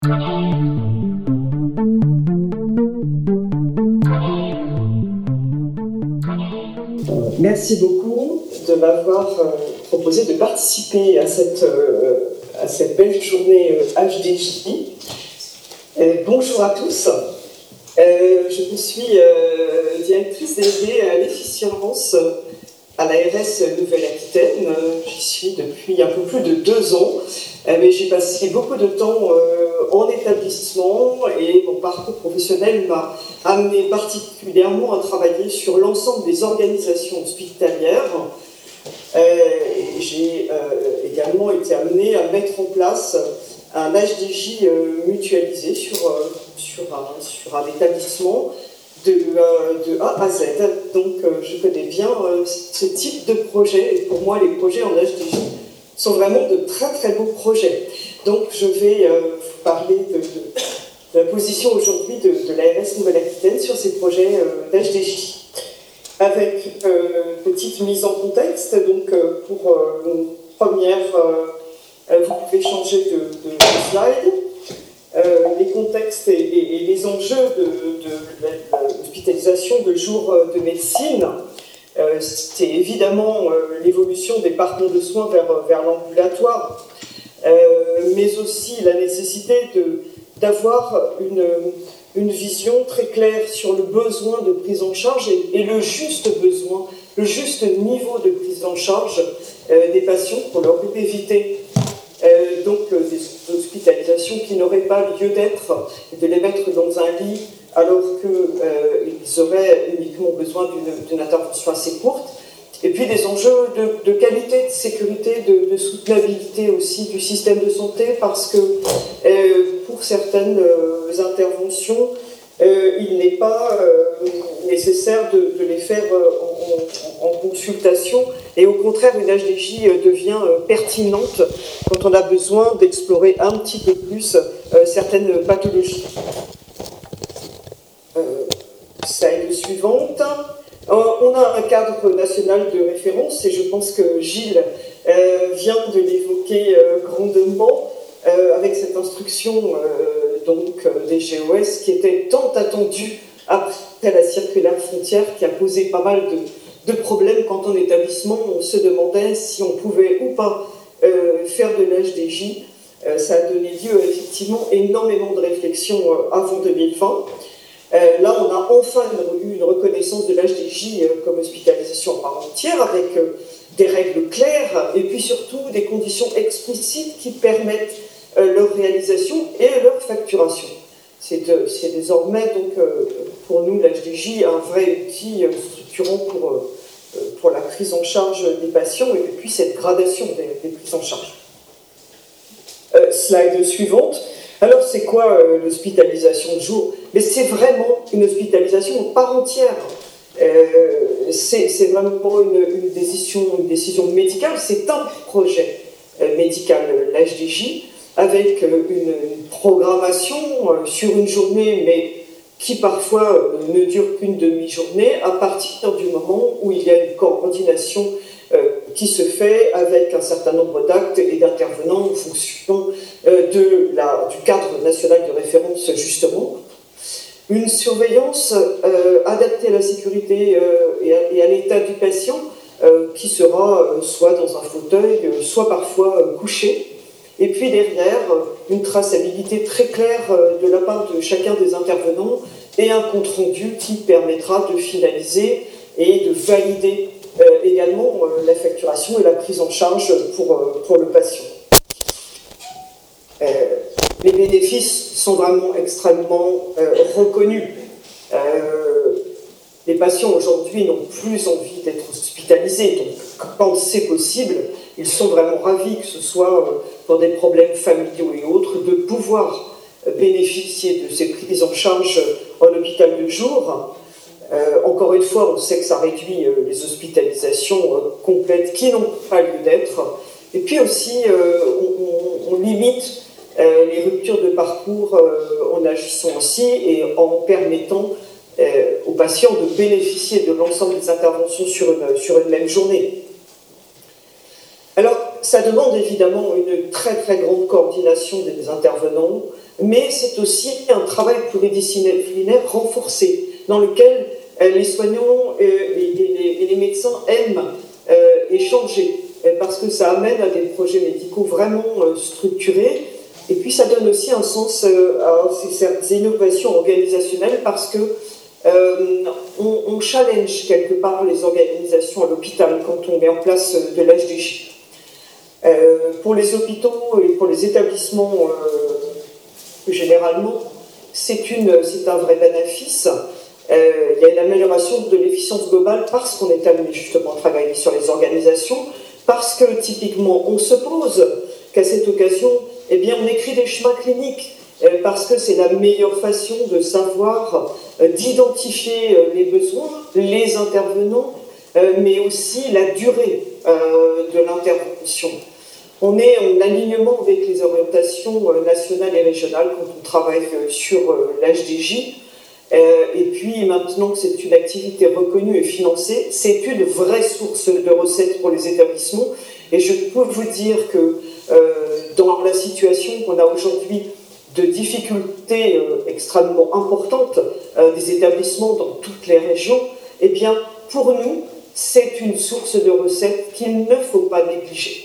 Merci beaucoup de m'avoir proposé de participer à cette belle journée HDJ. Bonjour à tous. Je suis directrice déléguée à l'efficience à l'ARS Nouvelle-Aquitaine. J'y suis depuis un peu plus de 2 ans, mais j'ai passé beaucoup de temps en établissement et mon parcours professionnel m'a amené particulièrement à travailler sur l'ensemble des organisations hospitalières. J'ai également été amenée à mettre en place un HDJ mutualisé sur un établissement de A à Z. Donc je connais bien ce type de projet, et pour moi les projets en HDJ sont vraiment de très très beaux projets. Donc je vais vous parler de la position aujourd'hui de l'ARS Nouvelle-Aquitaine sur ces projets d'HDJ. Avec une petite mise en contexte, donc pour une première, vous pouvez changer de slide. Les contextes et les enjeux de l'hospitalisation de jours de médecine, c'est évidemment l'évolution des parcours de soins vers l'ambulatoire, mais aussi la nécessité d'avoir une vision très claire sur le besoin de prise en charge et le juste besoin, le juste niveau de prise en charge des patients pour leur éviter des hospitalisations qui n'auraient pas lieu d'être, et de les mettre dans un lit alors qu'ils auraient uniquement besoin d'une intervention assez courte. Et puis des enjeux de qualité, de sécurité, de soutenabilité aussi du système de santé, parce que pour certaines interventions, il n'est pas nécessaire de les faire en consultation, et au contraire, une HDJ devient pertinente quand on a besoin d'explorer un petit peu plus certaines pathologies. Slide suivante. On a un cadre national de référence, et je pense que Gilles vient de l'évoquer grandement, avec cette instruction des GOS qui était tant attendue après la circulaire frontière, qui a posé pas mal de problèmes quand en établissement on se demandait si on pouvait ou pas faire de l'HDJ. Ça a donné lieu à effectivement énormément de réflexions avant 2020. Là, on a enfin eu une reconnaissance de l'HDJ comme hospitalisation à part entière, avec des règles claires et puis surtout des conditions explicites qui permettent leur réalisation et leur facturation. C'est désormais donc pour nous l'HDJ un vrai outil structurant pour la prise en charge des patients, et puis cette gradation des prises en charge. Slide suivante. Alors c'est quoi l'hospitalisation de jour? Mais c'est vraiment une hospitalisation en part entière. C'est vraiment pas une décision médicale, c'est un projet médical, l'HDJ, avec une programmation sur une journée, mais qui parfois ne dure qu'une demi-journée, à partir du moment où il y a une coordination qui se fait avec un certain nombre d'actes et d'intervenants en fonction du cadre national de référence, justement. Une surveillance adaptée à la sécurité et à l'état du patient, qui sera soit dans un fauteuil, soit parfois couché. Et puis derrière, une traçabilité très claire de la part de chacun des intervenants et un compte-rendu qui permettra de finaliser et de valider également la facturation et la prise en charge pour le patient. Les bénéfices sont vraiment extrêmement reconnus. Les patients aujourd'hui n'ont plus envie d'être hospitalisés, donc quand c'est possible, ils sont vraiment ravis, que ce soit pour des problèmes familiaux et autres, de pouvoir bénéficier de ces prises en charge en hôpital de jour. Encore une fois, on sait que ça réduit les hospitalisations complètes qui n'ont pas lieu d'être. Et puis aussi, on limite les ruptures de parcours en agissant ainsi et en permettant aux patients de bénéficier de l'ensemble des interventions sur une même journée. Alors, ça demande évidemment une très très grande coordination des intervenants, mais c'est aussi un travail pluridisciplinaire renforcé, dans lequel les soignants et les médecins aiment échanger, parce que ça amène à des projets médicaux vraiment structurés, et puis ça donne aussi un sens à ces innovations organisationnelles, parce que on challenge quelque part les organisations à l'hôpital quand on met en place de l'HDJ. Pour les hôpitaux et pour les établissements, généralement, c'est un vrai bénéfice. Il y a une amélioration de l'efficience globale parce qu'on est amené justement à travailler sur les organisations, parce que typiquement on se pose qu'à cette occasion, eh bien, on écrit des schémas cliniques, parce que c'est la meilleure façon de savoir, d'identifier les besoins, les intervenants, mais aussi la durée de l'intervention. On est en alignement avec les orientations nationales et régionales quand on travaille sur l'HDJ. Et puis maintenant que c'est une activité reconnue et financée, c'est une vraie source de recettes pour les établissements. Et je peux vous dire que dans la situation qu'on a aujourd'hui de difficultés extrêmement importantes des établissements dans toutes les régions, eh bien pour nous, c'est une source de recettes qu'il ne faut pas négliger.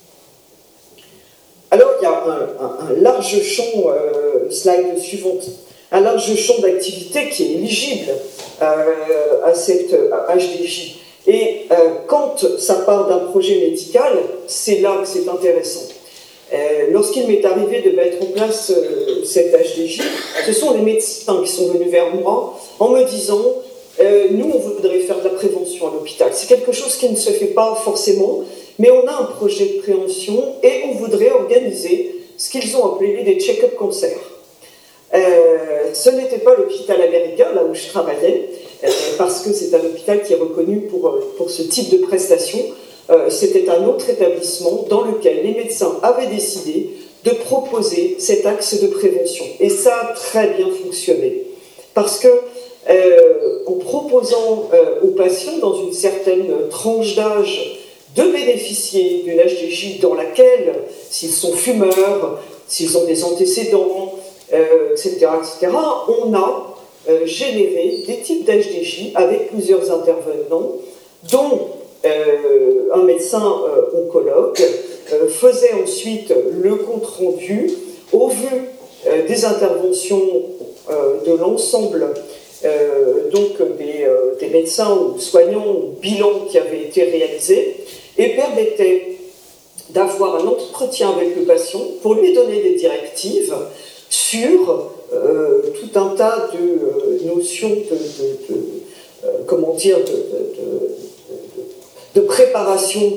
Alors, il y a un large champ, slide suivante, un large champ d'activité qui est éligible à cette HDJ. Et quand ça part d'un projet médical, c'est là que c'est intéressant. Lorsqu'il m'est arrivé de mettre en place cette HDJ, ce sont les médecins qui sont venus vers moi en me disant nous, on voudrait faire de la prévention à l'hôpital. C'est quelque chose qui ne se fait pas forcément, mais on a un projet de prévention et on voudrait organiser ce qu'ils ont appelé des check-up concerts. Ce n'était pas l'hôpital américain, là où je travaillais, parce que c'est un hôpital qui est reconnu pour ce type de prestation. C'était un autre établissement dans lequel les médecins avaient décidé de proposer cet axe de prévention. Et ça a très bien fonctionné. Parce que en proposant aux patients dans une certaine tranche d'âge de bénéficier d'une HDJ dans laquelle, s'ils sont fumeurs, s'ils ont des antécédents, etc., on a généré des types d'HDJ avec plusieurs intervenants, dont un médecin oncologue faisait ensuite le compte-rendu au vu des interventions de l'ensemble donc des médecins ou soignants ou bilans qui avaient été réalisés, et permettait d'avoir un entretien avec le patient pour lui donner des directives sur tout un tas de notions de préparation,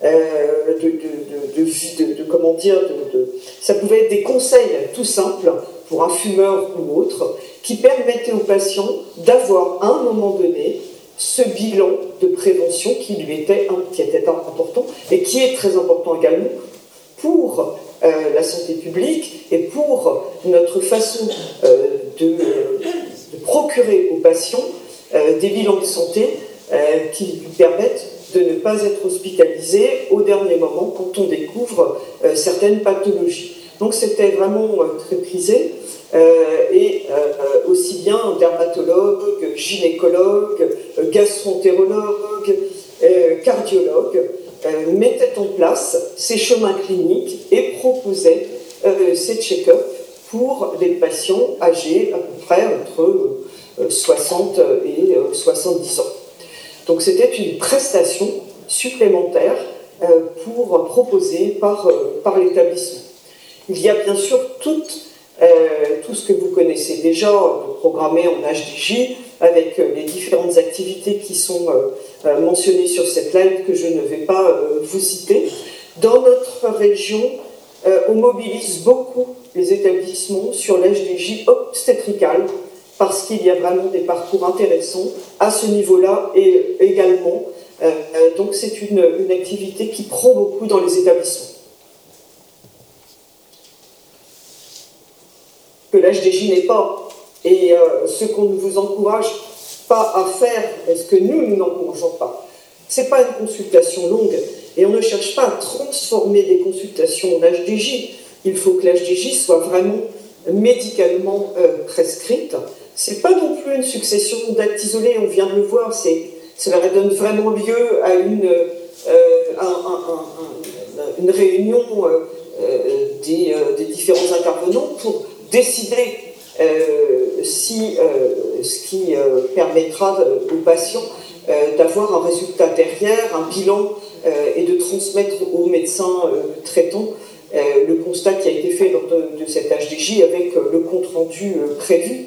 ça pouvait être des conseils tout simples pour un fumeur ou autre, qui permettaient au patient d'avoir à un moment donné ce bilan de prévention qui était important et qui est très important également pour la santé publique et pour notre façon de procurer aux patients des bilans de santé qui lui permettent de ne pas être hospitalisé au dernier moment quand on découvre certaines pathologies. Donc c'était vraiment très prisé. Et aussi bien dermatologues, gynécologues, gastroentérologues, cardiologues mettaient en place ces chemins cliniques et proposaient ces check-ups pour des patients âgés à peu près entre 60 et 70 ans. Donc c'était une prestation supplémentaire proposée par l'établissement. Il y a bien sûr tout ce que vous connaissez déjà, programmé en HDJ, avec les différentes activités qui sont mentionnées sur cette slide que je ne vais pas vous citer. Dans notre région, on mobilise beaucoup les établissements sur l'HDJ obstétrical, parce qu'il y a vraiment des parcours intéressants à ce niveau-là et également. Donc c'est une activité qui prend beaucoup dans les établissements. Que l'HDJ n'est pas, et ce qu'on ne vous encourage pas à faire, est-ce que nous n'encourageons pas. Ce n'est pas une consultation longue, Et on ne cherche pas à transformer des consultations en HDJ. Il faut que l'HDJ soit vraiment médicalement prescrite. Ce n'est pas non plus une succession d'actes isolés, on vient de le voir, cela donne vraiment lieu à une réunion des différents intervenants pour décider ce qui permettra aux patients d'avoir un résultat derrière, un bilan, et de transmettre aux médecins traitants le constat qui a été fait lors de cette HDJ avec le compte-rendu prévu.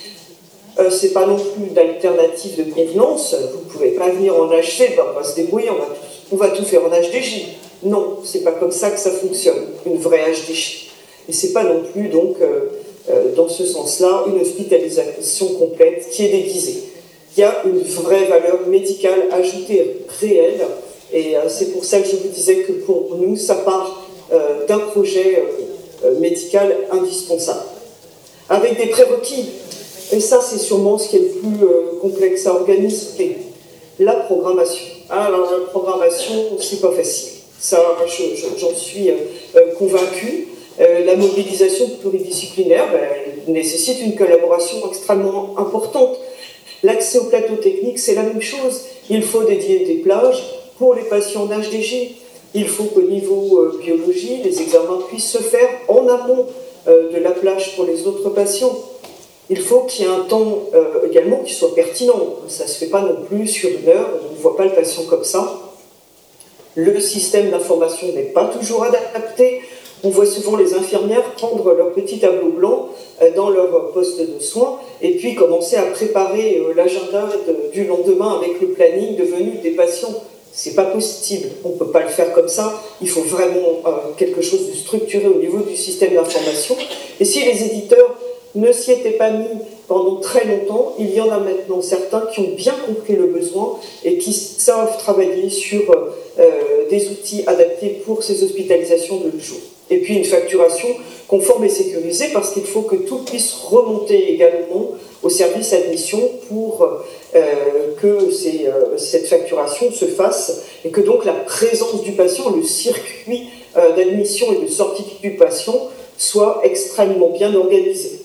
Ce n'est pas non plus d'alternative de convenance. Vous ne pouvez pas venir en HC, on va se débrouiller, on va tout faire en HDJ. Non, ce n'est pas comme ça que ça fonctionne, une vraie HDJ. Et ce n'est pas non plus, donc, dans ce sens-là, une hospitalisation complète qui est déguisée. Il y a une vraie valeur médicale ajoutée, réelle, et c'est pour ça que je vous disais que pour nous, ça part d'un projet médical indispensable. Avec des prérequis, et ça c'est sûrement ce qui est le plus complexe à organiser, la programmation. Alors la programmation, c'est pas facile. Ça, j'en suis convaincue. La mobilisation pluridisciplinaire nécessite une collaboration extrêmement importante. L'accès au plateau technique, c'est la même chose. Il faut dédier des plages pour les patients en HDG. Il faut qu'au niveau biologie, les examens puissent se faire en amont de la plage pour les autres patients. Il faut qu'il y ait un temps également qui soit pertinent. Ça ne se fait pas non plus sur une heure, on ne voit pas le patient comme ça. Le système d'information n'est pas toujours adapté. On voit souvent les infirmières prendre leur petit tableau blanc dans leur poste de soins et puis commencer à préparer l'agenda du lendemain avec le planning de venue des patients. C'est pas possible, on ne peut pas le faire comme ça. Il faut vraiment quelque chose de structuré au niveau du système d'information. Et si les éditeurs ne s'y étaient pas mis pendant très longtemps, il y en a maintenant certains qui ont bien compris le besoin et qui savent travailler sur des outils adaptés pour ces hospitalisations de jour. Et puis une facturation conforme et sécurisée parce qu'il faut que tout puisse remonter également au service admission pour que cette facturation se fasse et que donc la présence du patient, le circuit d'admission et de sortie du patient soit extrêmement bien organisé.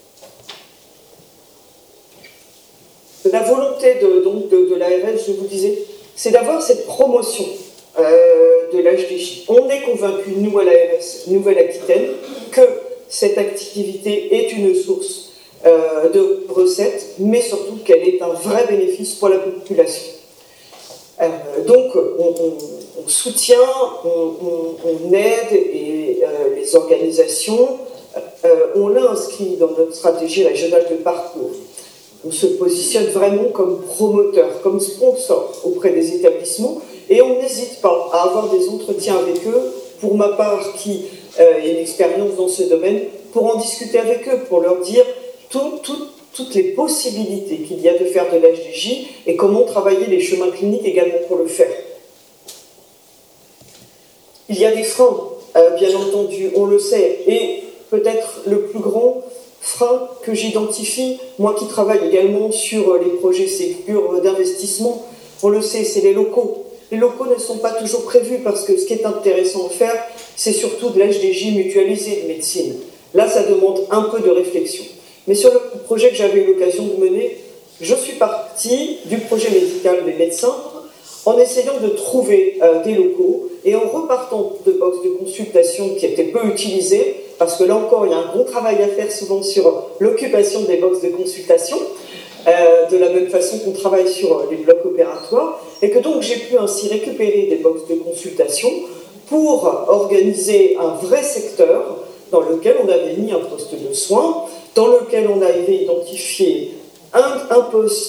La volonté de l'ARS, je vous disais, c'est d'avoir cette promotion de l'HDJ. On est convaincu, nous à l'ARS Nouvelle-Aquitaine, que cette activité est une source de recettes, mais surtout qu'elle est un vrai bénéfice pour la population. Donc, on soutient, on aide et les organisations, on l'a inscrit dans notre stratégie régionale de parcours. On se positionne vraiment comme promoteur, comme sponsor auprès des établissements et on n'hésite pas à avoir des entretiens avec eux, pour ma part qui ai une expérience dans ce domaine, pour en discuter avec eux, pour leur dire toutes les possibilités qu'il y a de faire de l'HDJ et comment travailler les chemins cliniques également pour le faire. Il y a des freins, bien entendu, on le sait, et peut-être le plus grand frein que j'identifie, moi qui travaille également sur les projets Ségur d'investissement, on le sait, c'est les locaux. Les locaux ne sont pas toujours prévus parce que ce qui est intéressant à faire, c'est surtout de l'HDJ mutualisé de médecine. Là, ça demande un peu de réflexion. Mais sur le projet que j'avais eu l'occasion de mener, je suis partie du projet médical des médecins en essayant de trouver des locaux et en repartant de box de consultation qui étaient peu utilisées, parce que là encore, il y a un gros travail à faire souvent sur l'occupation des box de consultation, de la même façon qu'on travaille sur les blocs opératoires, et que donc j'ai pu ainsi récupérer des box de consultation pour organiser un vrai secteur dans lequel on avait mis un poste de soins, dans lequel on avait identifié un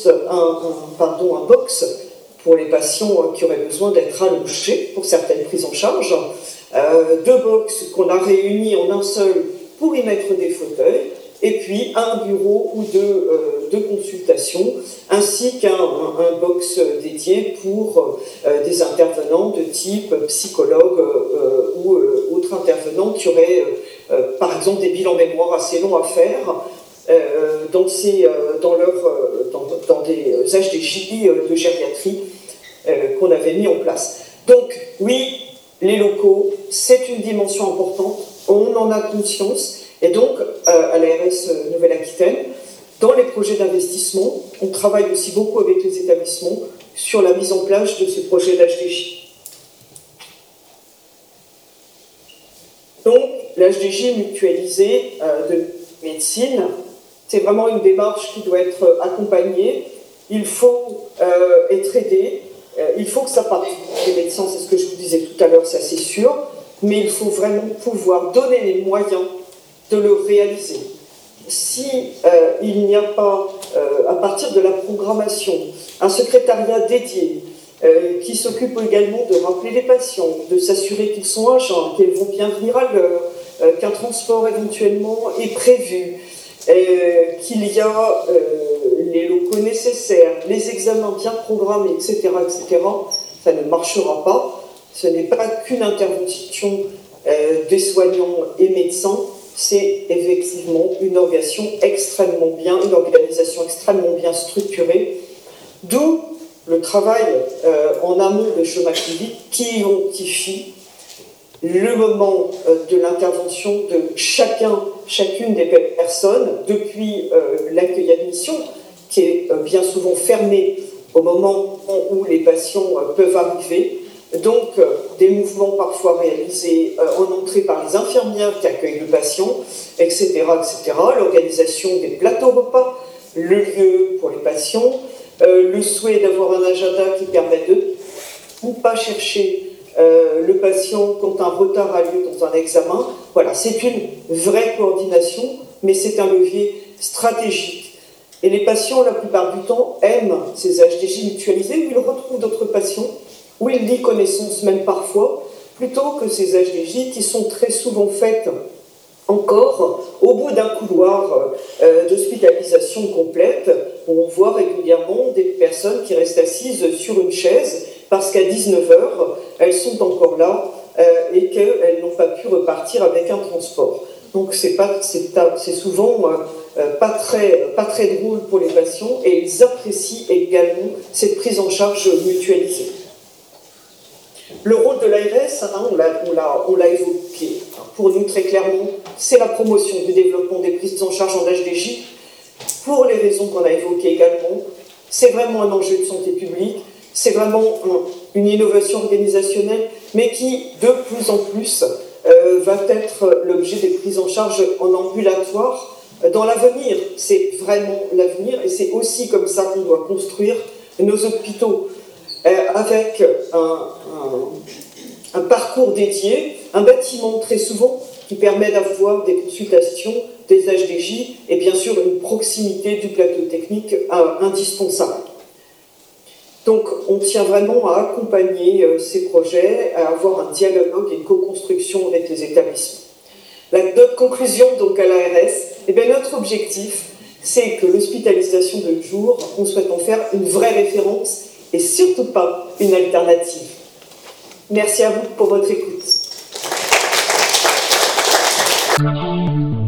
box pour les patients qui auraient besoin d'être allongés pour certaines prises en charge, deux box qu'on a réunis en un seul pour y mettre des fauteuils, et puis un bureau ou deux de consultation, ainsi qu'un box dédié pour des intervenants de type psychologue ou autres intervenants qui auraient, par exemple, des bilans mémoire assez longs à faire dans des HDJ de gériatrie qu'on avait mis en place. Donc, oui, les locaux, c'est une dimension importante, on en a conscience, et donc à l'ARS Nouvelle-Aquitaine, dans les projets d'investissement, on travaille aussi beaucoup avec les établissements sur la mise en place de ces projets d'HDJ. Donc, l'HDJ mutualisé de médecine, c'est vraiment une démarche qui doit être accompagnée. Il faut être aidé, il faut que ça parte des médecins, c'est ce que je vous disais tout à l'heure, ça c'est sûr, mais il faut vraiment pouvoir donner les moyens de le réaliser. Si il n'y a pas, à partir de la programmation, un secrétariat dédié qui s'occupe également de rappeler les patients, de s'assurer qu'ils sont à jeun, qu'ils vont bien venir à l'heure, qu'un transport éventuellement est prévu, qu'il y a les locaux nécessaires, les examens bien programmés, etc., ça ne marchera pas. Ce n'est pas qu'une intervention des soignants et médecins, c'est effectivement une organisation extrêmement bien structurée, d'où le travail en amont de chemin clinique qui identifie le moment de l'intervention de chacune des personnes, depuis l'accueil admission, qui est bien souvent fermé au moment où les patients peuvent arriver. Donc, des mouvements parfois réalisés en entrée par les infirmières qui accueillent le patient, etc., l'organisation des plateaux repas, le lieu pour les patients, le souhait d'avoir un agenda qui permet de ou pas chercher le patient quand un retard a lieu dans un examen. Voilà, c'est une vraie coordination, mais c'est un levier stratégique. Et les patients, la plupart du temps, aiment ces HDJ mutualisés où ils retrouvent d'autres patients, où ils lient connaissance même parfois, plutôt que ces HDJ qui sont très souvent faites encore au bout d'un couloir d'hospitalisation complète, où on voit régulièrement des personnes qui restent assises sur une chaise parce qu'à 19h, elles sont encore là et qu'elles n'ont pas pu repartir avec un transport. Donc c'est souvent pas très drôle pour les patients et ils apprécient également cette prise en charge mutualisée. Le rôle de l'ARS, on l'a évoqué. Pour nous, très clairement, c'est la promotion du développement des prises en charge en HDJ. Pour les raisons qu'on a évoquées également, c'est vraiment un enjeu de santé publique, c'est vraiment une innovation organisationnelle, mais qui, de plus en plus, va être l'objet des prises en charge en ambulatoire dans l'avenir. C'est vraiment l'avenir, et c'est aussi comme ça qu'on doit construire nos hôpitaux. Avec un parcours dédié, un bâtiment très souvent qui permet d'avoir des consultations, des HDJ et bien sûr une proximité du plateau technique indispensable. Donc on tient vraiment à accompagner ces projets, à avoir un dialogue et une co-construction avec les établissements. Notre conclusion donc à l'ARS, notre objectif c'est que l'hospitalisation de jour, on souhaite en faire une vraie référence et surtout pas une alternative. Merci à vous pour votre écoute.